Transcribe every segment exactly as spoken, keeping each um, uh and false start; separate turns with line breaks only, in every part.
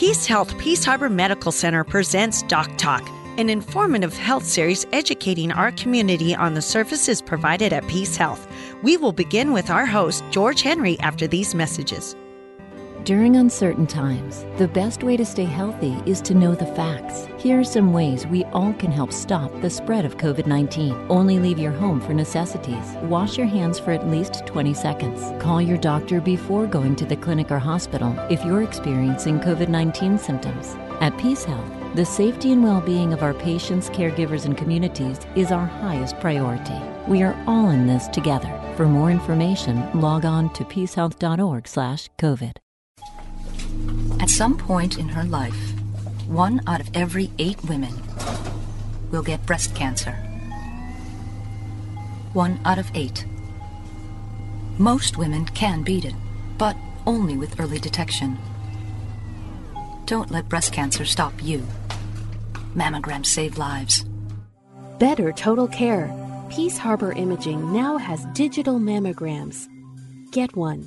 Peace Health Peace Harbor Medical Center presents Doc Talk, an informative health series educating our community on the services provided at Peace Health. We will begin with our host, George Henry, after these messages.
During uncertain times, the best way to stay healthy is to know the facts. Here are some ways we all can help stop the spread of covid nineteen. Only leave your home for necessities. Wash your hands for at least twenty seconds. Call your doctor before going to the clinic or hospital if you're experiencing covid nineteen symptoms. At Peace Health, the safety and well-being of our patients, caregivers, and communities is our highest priority. We are all in this together. For more information, log on to peacehealth.org slash COVID.
At some point in her life, one out of every eight women will get breast cancer. One out of eight. Most women can beat it, but only with early detection. Don't let breast cancer stop you. Mammograms save lives.
Better total care. Peace Harbor Imaging now has digital mammograms. Get one.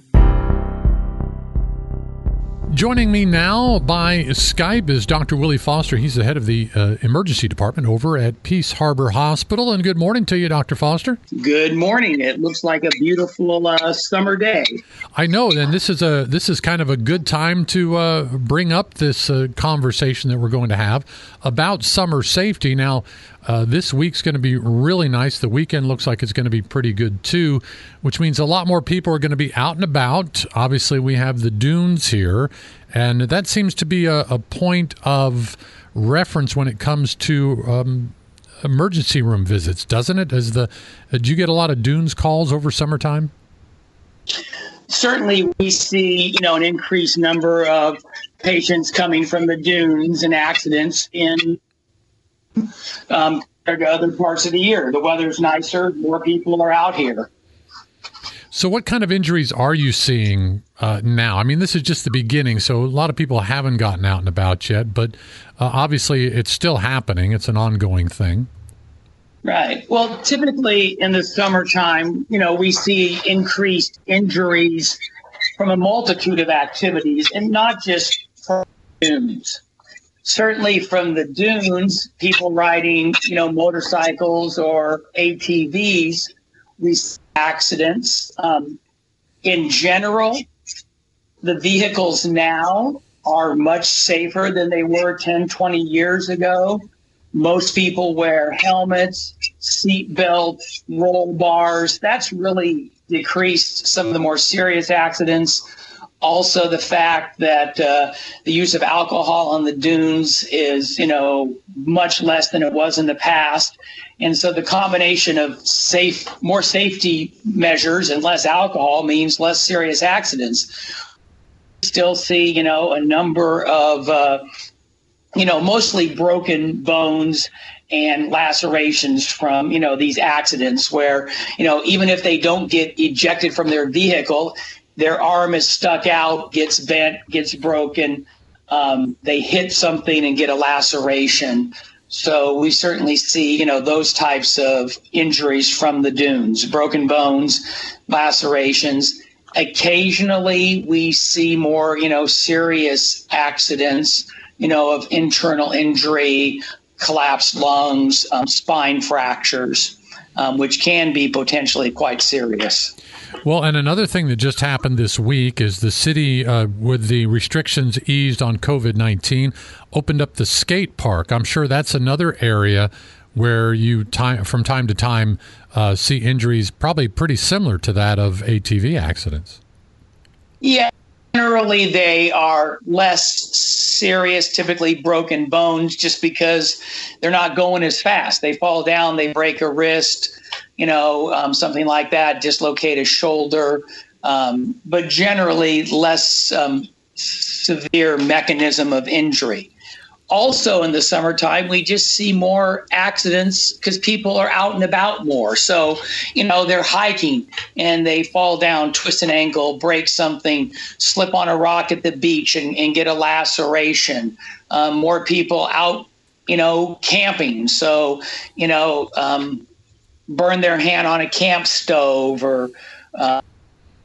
Joining me now by Skype is Doctor Willie Foster. He's the head of the uh, emergency department over at Peace Harbor Hospital. And good morning to you, Doctor Foster.
Good morning. It looks like a beautiful uh, summer day.
I know, and this is a this is kind of a good time to uh, bring up this uh, conversation that we're going to have about summer safety. Now, Uh, this week's going to be really nice. The weekend looks like it's going to be pretty good, too, which means a lot more people are going to be out and about. Obviously, we have the dunes here, and that seems to be a, a point of reference when it comes to um, emergency room visits, doesn't it? As the, uh, did you get a lot of dunes calls over summertime?
Certainly, we see, you know, an increased number of patients coming from the dunes and accidents in Um, compared to other parts of the year. The weather's nicer, more people are out here.
So what kind of injuries are you seeing uh, now? I mean, this is just the beginning, so a lot of people haven't gotten out and about yet, but uh, obviously it's still happening. It's an ongoing thing.
Right. Well, typically in the summertime, you know, we see increased injuries from a multitude of activities, and not just from dunes. Certainly from the dunes, people riding, you know, motorcycles or A T Vs, we see accidents. Um, in general, the vehicles now are much safer than they were ten, twenty years ago. Most people wear helmets, seat belts, roll bars. That's really decreased some of the more serious accidents. Also, the fact that uh, the use of alcohol on the dunes is, you know, much less than it was in the past. And so the combination of safe, more safety measures and less alcohol means less serious accidents. We still see, you know, a number of, uh, you know, mostly broken bones and lacerations from, you know, these accidents where, you know, even if they don't get ejected from their vehicle, their arm is stuck out, gets bent, gets broken. Um, they hit something and get a laceration. So we certainly see, you know, those types of injuries from the dunes, broken bones, lacerations. Occasionally we see more, you know, serious accidents, you know, of internal injury, collapsed lungs, um, spine fractures, um, which can be potentially quite serious.
Well, and another thing that just happened this week is the city, uh, with the restrictions eased on covid nineteen, opened up the skate park. I'm sure that's another area where you, time, from time to time, uh, see injuries probably pretty similar to that of A T V accidents.
Yeah, generally they are less serious, typically broken bones, just because they're not going as fast. They fall down, they break a wrist, you know, um, something like that, dislocate a shoulder, um, but generally less um, severe mechanism of injury. Also in the summertime, we just see more accidents because people are out and about more. So, you know, they're hiking and they fall down, twist an ankle, break something, slip on a rock at the beach and, and get a laceration. Um, more people out, you know, camping. So, you know, um, burn their hand on a camp stove or, uh,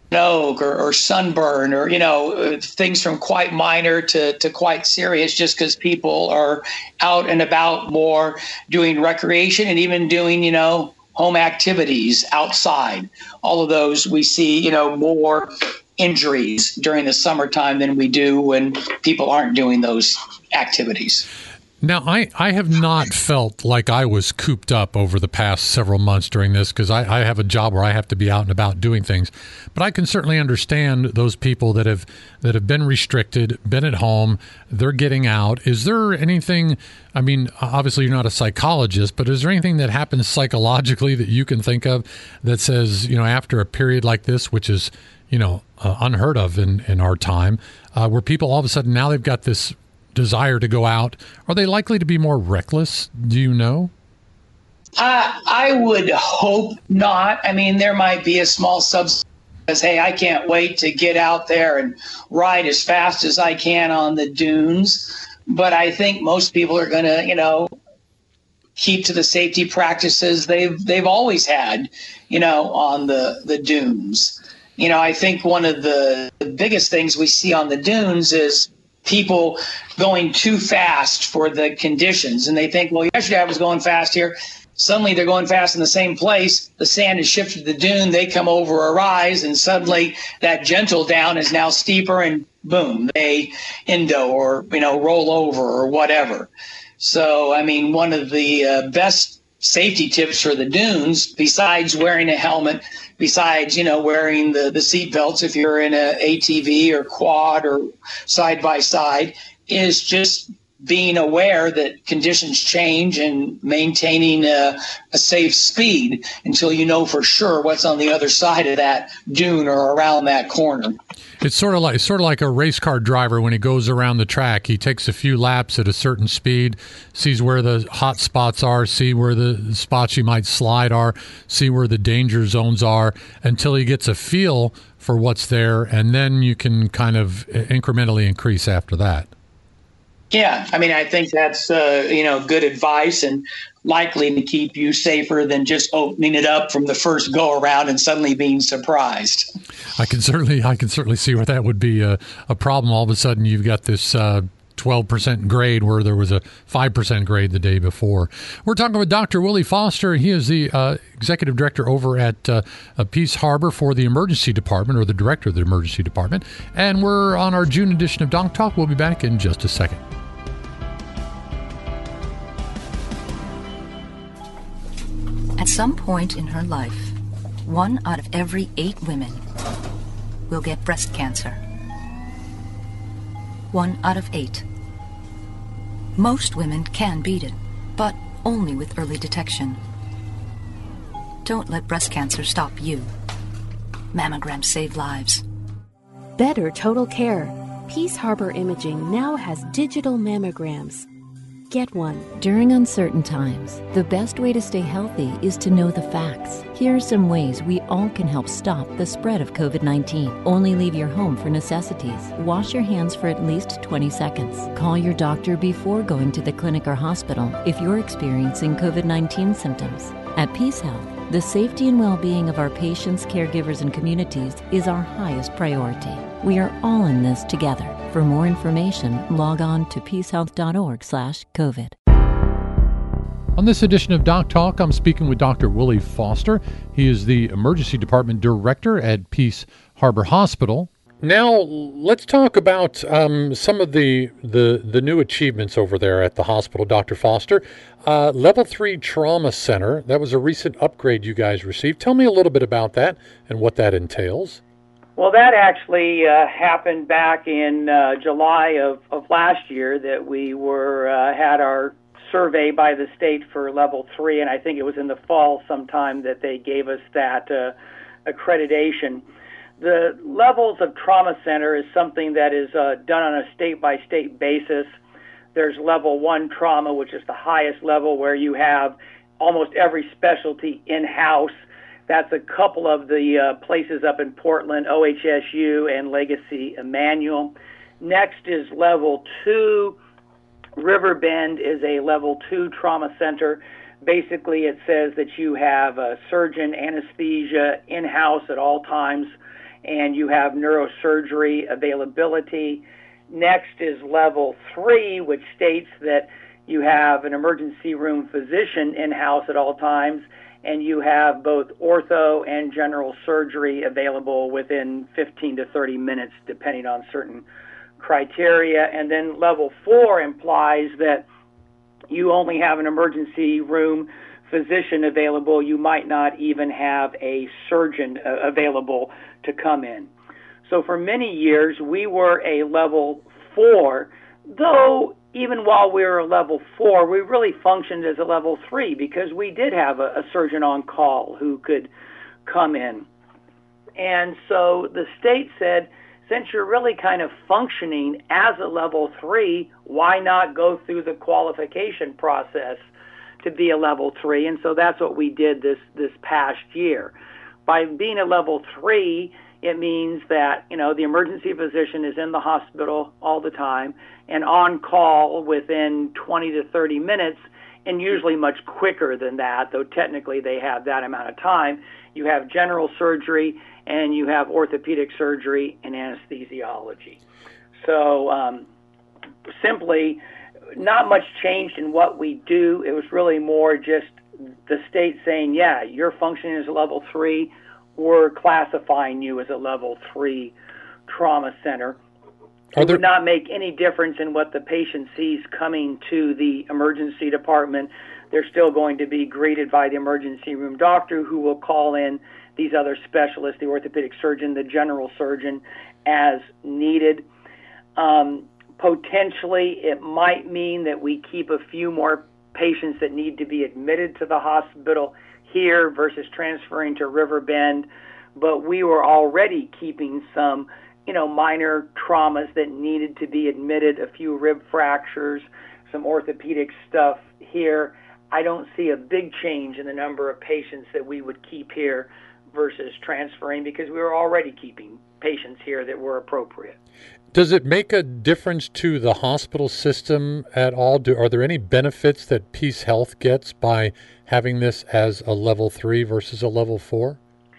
oak or, or sunburn or, you know, things from quite minor to, to quite serious just because people are out and about more doing recreation and even doing, you know, home activities outside. All of those we see, you know, more injuries during the summertime than we do when people aren't doing those activities.
Now, I, I have not felt like I was cooped up over the past several months during this because I, I have a job where I have to be out and about doing things. But I can certainly understand those people that have that have been restricted, been at home, they're getting out. Is there anything, I mean, obviously you're not a psychologist, but is there anything that happens psychologically that you can think of that says, you know, after a period like this, which is, you know, uh, unheard of in, in our time, uh, where people all of a sudden now they've got this desire to go out, are they likely to be more reckless? Do you know?
Uh, I would hope not. I mean, there might be a small subset that says, hey, I can't wait to get out there and ride as fast as I can on the dunes. But I think most people are going to, you know, keep to the safety practices they've they've always had, you know, on the, the dunes. You know, I think one of the, the biggest things we see on the dunes is people going too fast for the conditions. And they think, well, yesterday I was going fast here. Suddenly they're going fast in the same place. The sand is shifted to the dune. They come over a rise, and suddenly that gentle down is now steeper, and boom, they endo or, you know, roll over or whatever. So, I mean, one of the uh, best safety tips for the dunes, besides wearing a helmet, besides, you know, wearing the, the seat belts if you're in a A T V or quad or side by side, is just being aware that conditions change and maintaining a, a safe speed until you know for sure what's on the other side of that dune or around that corner.
It's sort of like it's sort of like a race car driver when he goes around the track. He takes a few laps at a certain speed, sees where the hot spots are, see where the spots you might slide are, see where the danger zones are, until he gets a feel for what's there, and then you can kind of incrementally increase after that.
Yeah, I mean, I think that's uh, you know, good advice and likely to keep you safer than just opening it up from the first go around and suddenly being surprised.
I can certainly, I can certainly see where that would be a, a problem. All of a sudden, you've got this uh, twelve percent grade where there was a five percent grade the day before. We're talking with Doctor Willie Foster. He is the uh, executive director over at uh, Peace Harbor for the emergency department, or the director of the emergency department. And we're on our June edition of Doc Talk. We'll be back in just a second.
At some point in her life, one out of every eight women will get breast cancer. One out of eight. Most women can beat it, but only with early detection. Don't let breast cancer stop you. Mammograms save lives.
Better total care. Peace Harbor Imaging now has digital mammograms. Get one.
During uncertain times, the best way to stay healthy is to know the facts. Here are some ways we all can help stop the spread of covid nineteen. Only leave your home for necessities. Wash your hands for at least twenty seconds. Call your doctor before going to the clinic or hospital if you're experiencing covid nineteen symptoms. At Peace Health, the safety and well-being of our patients, caregivers, and communities is our highest priority. We are all in this together. For more information, log on to peacehealth.org slash COVID.
On this edition of Doc Talk, I'm speaking with Doctor Willie Foster. He is the Emergency Department Director at Peace Harbor Hospital. Now, let's talk about um, some of the, the the new achievements over there at the hospital, Doctor Foster. Uh, Level three Trauma Center, that was a recent upgrade you guys received. Tell me a little bit about that and what that entails.
Well, that actually uh, happened back in uh, July of, of last year that we were uh, had our survey by the state for Level three, and I think it was in the fall sometime that they gave us that uh, accreditation. The levels of trauma center is something that is uh, done on a state-by-state basis. There's level one trauma, which is the highest level where you have almost every specialty in-house. That's a couple of the uh, places up in Portland, O H S U and Legacy Emmanuel. Next is level two. Riverbend is a level two trauma center. Basically, it says that you have a surgeon anesthesia in-house at all times, and you have neurosurgery availability. Next is level three, which states that you have an emergency room physician in-house at all times, and you have both ortho and general surgery available within fifteen to thirty minutes, depending on certain criteria. And then level four implies that you only have an emergency room physician available. You might not even have a surgeon uh, available to come in. So for many years, we were a level four, though even while we were a level four, we really functioned as a level three because we did have a, a surgeon on call who could come in. And so the state said, since you're really kind of functioning as a level three, why not go through the qualification process to be a level three? And so that's what we did this, this past year. By being a level three, it means that, you know, the emergency physician is in the hospital all the time and on call within twenty to thirty minutes, and usually much quicker than that, though technically they have that amount of time. You have general surgery and you have orthopedic surgery and anesthesiology. So um, simply, not much changed in what we do. It was really more just the state saying, yeah, you're functioning as a level three. We're classifying you as a level three trauma center. It would not make any difference in what the patient sees coming to the emergency department. They're still going to be greeted by the emergency room doctor, who will call in these other specialists, the orthopedic surgeon, the general surgeon, as needed. Um, potentially, it might mean that we keep a few more patients that need to be admitted to the hospital here versus transferring to Riverbend, but we were already keeping some, you know, minor traumas that needed to be admitted, a few rib fractures, some orthopedic stuff here. I don't see a big change in the number of patients that we would keep here versus transferring because we were already keeping patients here that were appropriate.
Does it make a difference to the hospital system at all? Do, are there any benefits that Peace Health gets by having this as a level three versus a level four?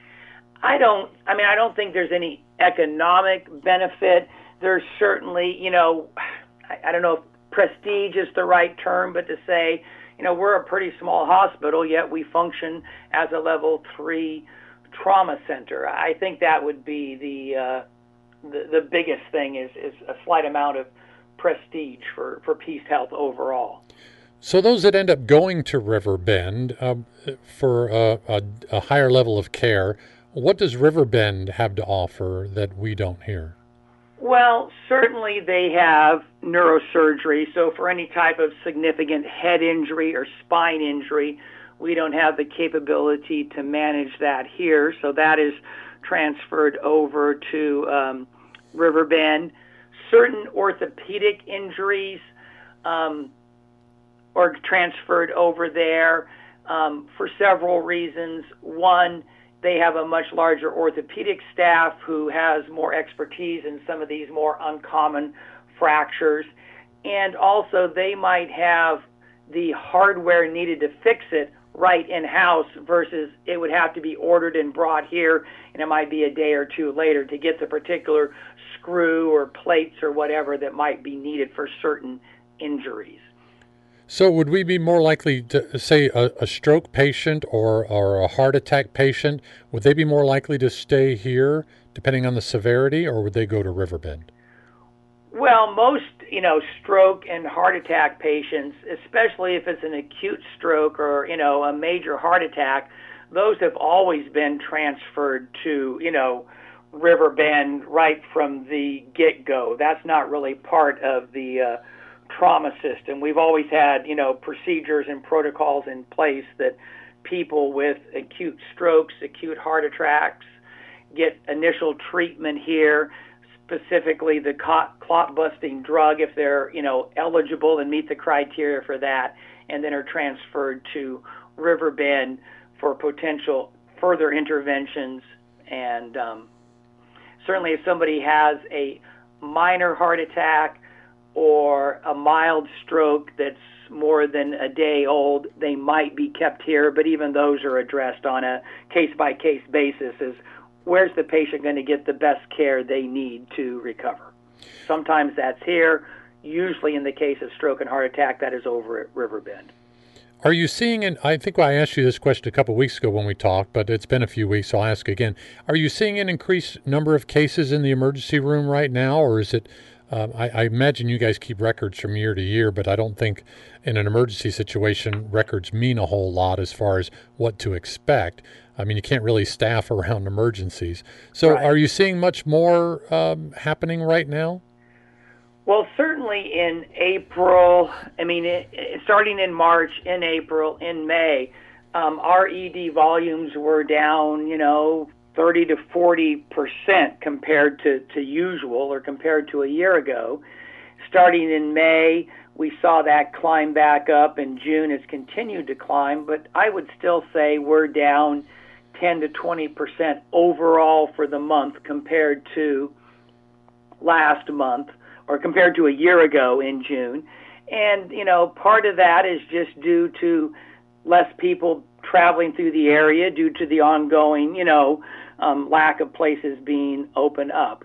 I don't, I mean, I don't think there's any economic benefit. There's certainly, you know, I, I don't know if prestige is the right term, but to say, you know, we're a pretty small hospital, yet we function as a level three trauma center. I think that would be the, uh, the, the biggest thing is, is a slight amount of prestige for, for Peace Health overall.
So those that end up going to Riverbend um, for uh, a, a higher level of care, what does Riverbend have to offer that we don't hear?
Well, certainly they have neurosurgery. So for any type of significant head injury or spine injury, we don't have the capability to manage that here. So that is transferred over to um, Riverbend. Certain orthopedic injuries um, are transferred over there um, for several reasons. One, they have a much larger orthopedic staff who has more expertise in some of these more uncommon fractures. And also they might have the hardware needed to fix it right in-house versus it would have to be ordered and brought here, and it might be a day or two later to get the particular screw or plates or whatever that might be needed for certain injuries.
So would we be more likely to, say, a, a stroke patient or, or a heart attack patient, would they be more likely to stay here depending on the severity, or would they go to Riverbend?
Well, most, you know, stroke and heart attack patients, especially if it's an acute stroke or, you know, a major heart attack, those have always been transferred to, you know, Riverbend right from the get-go. That's not really part of the uh, trauma system. We've always had, you know, procedures and protocols in place that people with acute strokes, acute heart attacks get initial treatment here, specifically the clot-busting drug if they're, you know, eligible and meet the criteria for that, and then are transferred to Riverbend for potential further interventions. And um, certainly if somebody has a minor heart attack or a mild stroke that's more than a day old, they might be kept here, but even those are addressed on a case-by-case basis as where's the patient going to get the best care they need to recover? Sometimes that's here. Usually in the case of stroke and heart attack, that is over at Riverbend.
Are you seeing, and I think I asked you this question a couple of weeks ago when we talked, but it's been a few weeks, so I'll ask again. Are you seeing an increased number of cases in the emergency room right now, or is it, um, I, I imagine you guys keep records from year to year, but I don't think in an emergency situation records mean a whole lot as far as what to expect. I mean, you can't really staff around emergencies. So
Right.
Are you seeing much more um, happening right now?
Well, certainly in April, I mean, it, it, starting in March, in April, in May, um, our E D volumes were down, you know, thirty to forty percent compared to, to usual or compared to a year ago. Starting in May, we saw that climb back up, and June has continued to climb, but I would still say we're down ten to twenty percent overall for the month compared to last month, or compared to a year ago in June. And, you know, part of that is just due to less people traveling through the area due to the ongoing, you know, um, lack of places being opened up.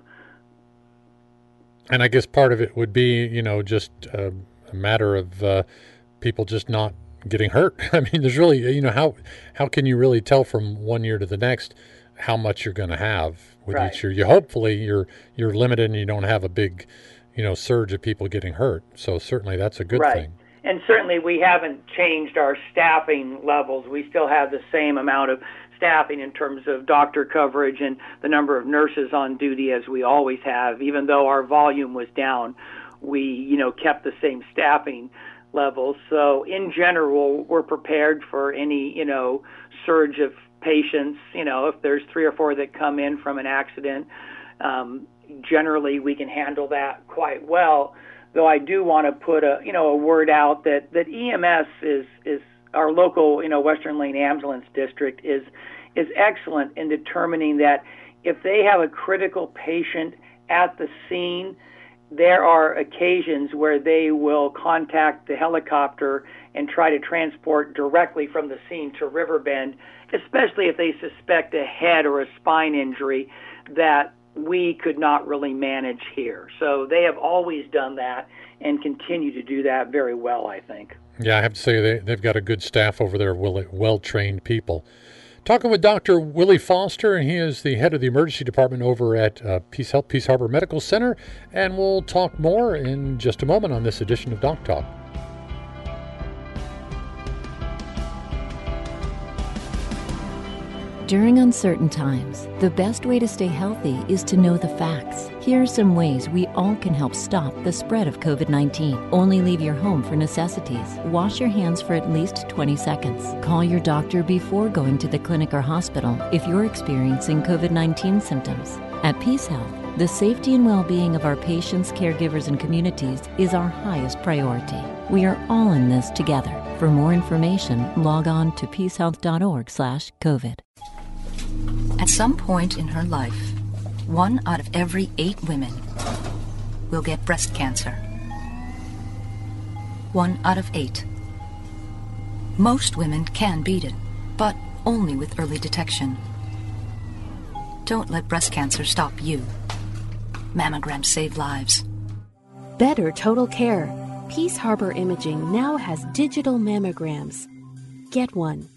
And I guess part of it would be, you know, just uh, a matter of uh, people just not getting hurt. I mean, there's really, you know, how how can you really tell from one year to the next how much you're going to have with
Right.
each year? You hopefully you're you're limited and you don't have a big, you know, surge of people getting hurt. So certainly that's a good
Right.
thing.
And certainly we haven't changed our staffing levels. We still have the same amount of staffing in terms of doctor coverage and the number of nurses on duty as we always have. Even though our volume was down, we, you know, kept the same staffing levels. So in general, we're prepared for any, you know, surge of patients. You know, if there's three or four that come in from an accident, um, generally we can handle that quite well. Though I do want to put a, you know, a word out that, that E M S is, is our local, you know, Western Lane Ambulance District is, is excellent in determining that if they have a critical patient at the scene, there are occasions where they will contact the helicopter and try to transport directly from the scene to Riverbend, especially if they suspect a head or a spine injury that we could not really manage here. So they have always done that and continue to do that very well, I think.
Yeah, I have to say they, they've got a good staff over there, well, well-trained people. Talking with Doctor Willie Foster, and he is the head of the emergency department over at uh, Peace Health, Peace Harbor Medical Center, and we'll talk more in just a moment on this edition of Doc Talk.
During uncertain times, the best way to stay healthy is to know the facts. Here are some ways we all can help stop the spread of covid nineteen. Only leave your home for necessities. Wash your hands for at least twenty seconds. Call your doctor before going to the clinic or hospital if you're experiencing covid nineteen symptoms. At Peace Health, the safety and well-being of our patients, caregivers, and communities is our highest priority. We are all in this together. For more information, log on to peacehealth.org slash COVID.
At some point in her life, one out of every eight women will get breast cancer. One out of eight. Most women can beat it, but only with early detection. Don't let breast cancer stop you. Mammograms save lives.
Better total care. Peace Harbor Imaging now has digital mammograms. Get one.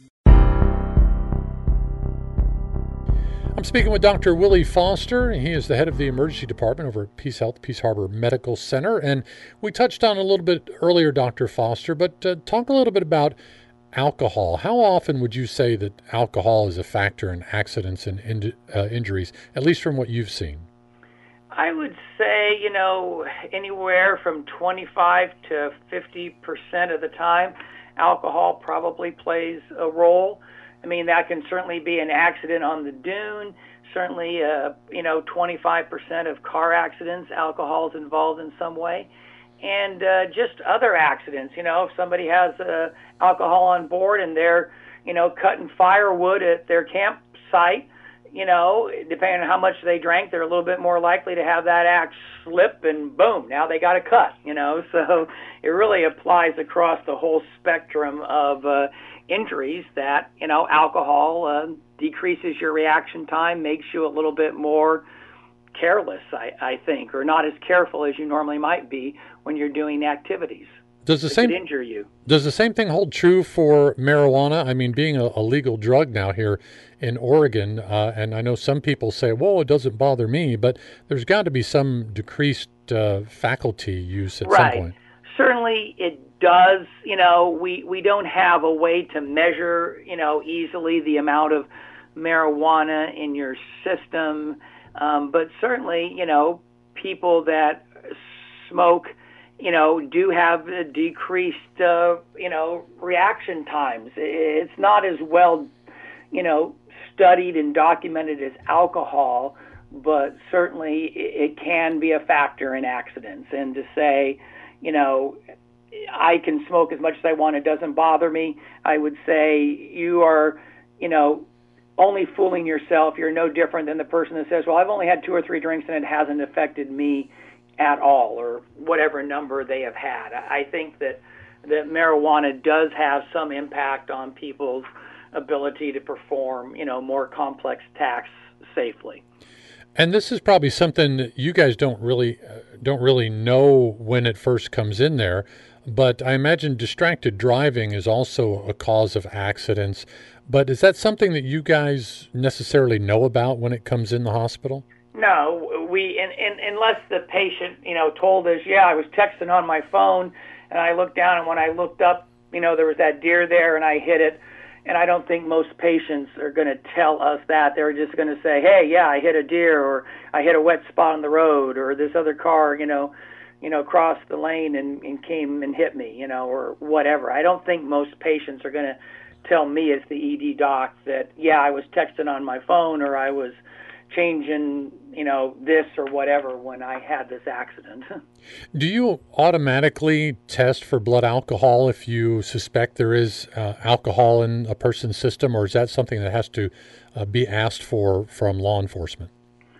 I'm speaking with Doctor Willie Foster. He is the head of the emergency department over at Peace Health, Peace Harbor Medical Center. And we touched on a little bit earlier, Doctor Foster, but uh, talk a little bit about alcohol. How often would you say that alcohol is a factor in accidents and in, uh, injuries, at least from what you've seen?
I would say, you know, anywhere from twenty-five to fifty percent of the time, alcohol probably plays a role. I mean, that can certainly be an accident on the dune. Certainly, uh, you know, twenty-five percent of car accidents, alcohol is involved in some way. And uh, just other accidents, you know, if somebody has uh, alcohol on board and they're, you know, cutting firewood at their campsite, you know, depending on how much they drank, they're a little bit more likely to have that axe slip, and boom, now they got a cut, you know. So it really applies across the whole spectrum of uh, injuries that, you know, alcohol uh, decreases your reaction time, makes you a little bit more careless, I, I think, or not as careful as you normally might be when you're doing activities.
Does the same
injure you?
Does the same thing hold true for marijuana? I mean, being a, a legal drug now here in Oregon, uh, and I know some people say, "Well, it doesn't bother me," but there's got to be some decreased uh, faculty use at
right.
some point.
Certainly, it does. You know, we we don't have a way to measure, you know, easily the amount of marijuana in your system, um, but certainly, you know, people that smoke, you know, do have a decreased, uh, you know, reaction times. It's not as well, you know, studied and documented as alcohol, but certainly it can be a factor in accidents. And to say, you know, I can smoke as much as I want, it doesn't bother me, I would say you are, you know, only fooling yourself. You're no different than the person that says, well, I've only had two or three drinks and it hasn't affected me at all, or whatever number they have had. I think that that marijuana does have some impact on people's ability to perform, you know, more complex tasks safely.
And this is probably something that you guys don't really uh, don't really know when it first comes in there, but I imagine distracted driving is also a cause of accidents. But is that something that you guys necessarily know about when it comes in the hospital?
No, we, in, in, unless the patient, you know, told us, yeah, I was texting on my phone, and I looked down, and when I looked up, you know, there was that deer there, and I hit it. And I don't think most patients are going to tell us that. They're just going to say, hey, yeah, I hit a deer, or I hit a wet spot on the road, or this other car, you know, you know, crossed the lane and, and came and hit me, you know, or whatever. I don't think most patients are going to tell me as the E D doc that, yeah, I was texting on my phone, or I was changing, you know, this or whatever when I had this accident.
Do you automatically test for blood alcohol if you suspect there is uh, alcohol in a person's system, or is that something that has to uh, be asked for from law enforcement?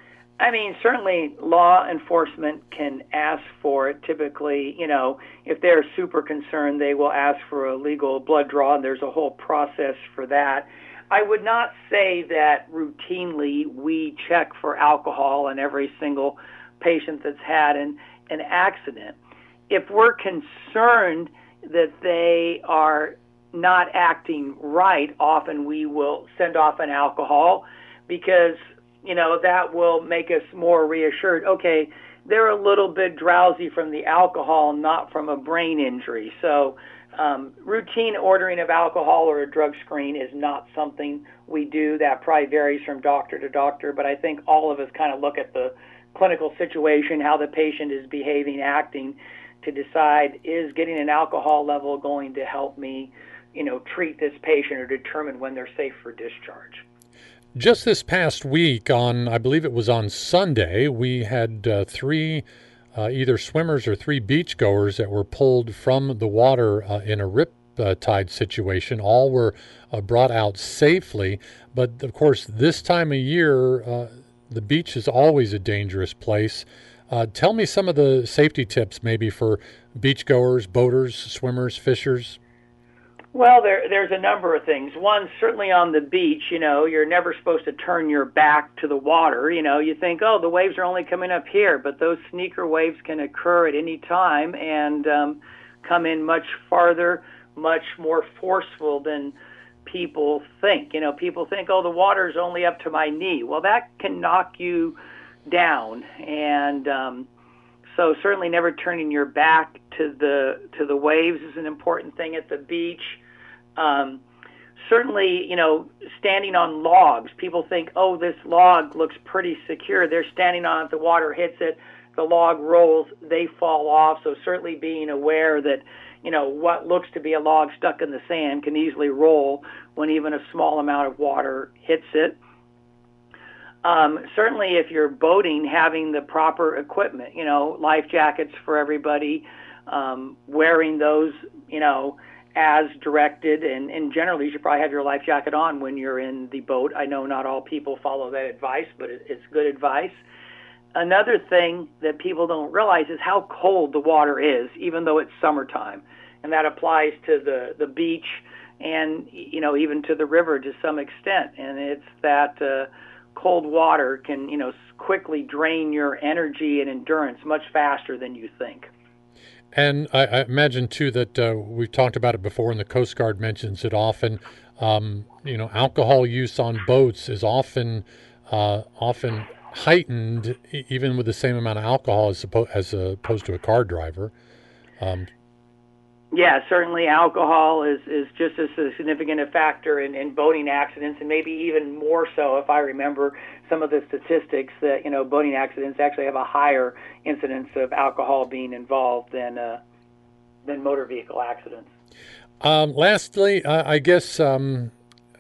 I mean, certainly law enforcement can ask for it. Typically, you know, if they're super concerned, they will ask for a legal blood draw, and there's a whole process for that. I would not say that routinely we check for alcohol in every single patient that's had an, an accident. If we're concerned that they are not acting right, often we will send off an alcohol because, you know, that will make us more reassured. Okay, they're a little bit drowsy from the alcohol, not from a brain injury. So Um, routine ordering of alcohol or a drug screen is not something we do. That probably varies from doctor to doctor, but I think all of us kind of look at the clinical situation, how the patient is behaving, acting, to decide, is getting an alcohol level going to help me, you know, treat this patient or determine when they're safe for discharge.
Just this past week, on I believe it was on Sunday, we had uh, three Uh, either swimmers or three beachgoers that were pulled from the water uh, in a rip uh, tide situation. All were uh, brought out safely. But, of course, this time of year, uh, the beach is always a dangerous place. Uh, tell me some of the safety tips maybe for beachgoers, boaters, swimmers, fishers.
Well, there, there's a number of things. One, certainly on the beach, you know, you're never supposed to turn your back to the water. You know, you think, oh, the waves are only coming up here, but those sneaker waves can occur at any time and um, come in much farther, much more forceful than people think. You know, people think, oh, the water's only up to my knee. Well, that can knock you down. And um, so certainly never turning your back to the to the waves is an important thing at the beach. Um, certainly, you know, standing on logs. People think, oh, this log looks pretty secure. They're standing on it, the water hits it, the log rolls, they fall off. So certainly being aware that, you know, what looks to be a log stuck in the sand can easily roll when even a small amount of water hits it. Um, certainly if you're boating, having the proper equipment, you know, life jackets for everybody, um, wearing those, you know, as directed, and, and generally you should probably have your life jacket on when you're in the boat. I know not all people follow that advice, but it, it's good advice. Another thing that people don't realize is how cold the water is, even though it's summertime. And that applies to the, the beach and, you know, even to the river to some extent. And it's that uh, cold water can, you know, quickly drain your energy and endurance much faster than you think.
And I, I imagine, too, that uh, we've talked about it before, and the Coast Guard mentions it often. Um, you know, alcohol use on boats is often uh, often heightened, even with the same amount of alcohol as, oppo- as opposed to a car driver. Um,
yeah, certainly alcohol is, is just as a significant a factor in, in boating accidents, and maybe even more so if I remember some of the statistics that, you know, boating accidents actually have a higher incidence of alcohol being involved than uh, than motor vehicle accidents.
Um, lastly, uh, I guess um,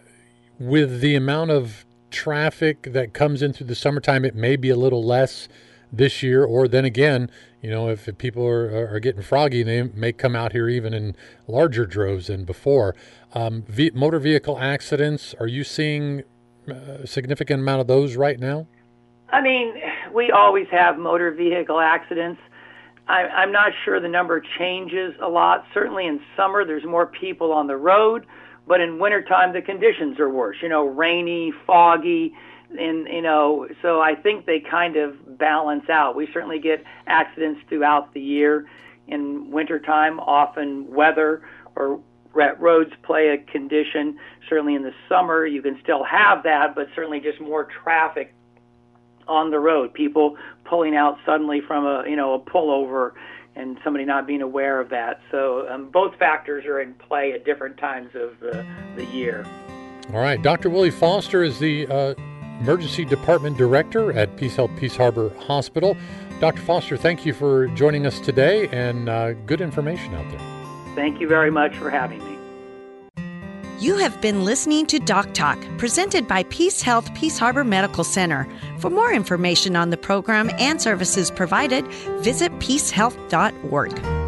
with the amount of traffic that comes in through the summertime, it may be a little less this year, or then again, you know, if people are, are getting froggy, they may come out here even in larger droves than before. Um, v- motor vehicle accidents, are you seeing a significant amount of those right now?
I mean, we always have motor vehicle accidents. I, I'm not sure the number changes a lot. Certainly in summer, there's more people on the road, but in wintertime, the conditions are worse, you know, rainy, foggy, and, you know, so I think they kind of balance out. We certainly get accidents throughout the year. In wintertime, often weather or roads play a condition. Certainly in the summer, you can still have that, but certainly just more traffic on the road. People pulling out suddenly from a, you know, a pullover and somebody not being aware of that. So um, both factors are in play at different times of the, the year.
All right. Doctor Willie Foster is the uh, Emergency Department Director at Peace Health Peace Harbor Hospital. Doctor Foster, thank you for joining us today, and uh, good information out there.
Thank you very much for having me.
You have been listening to Doc Talk, presented by Peace Health Peace Harbor Medical Center. For more information on the program and services provided, visit peace health dot org.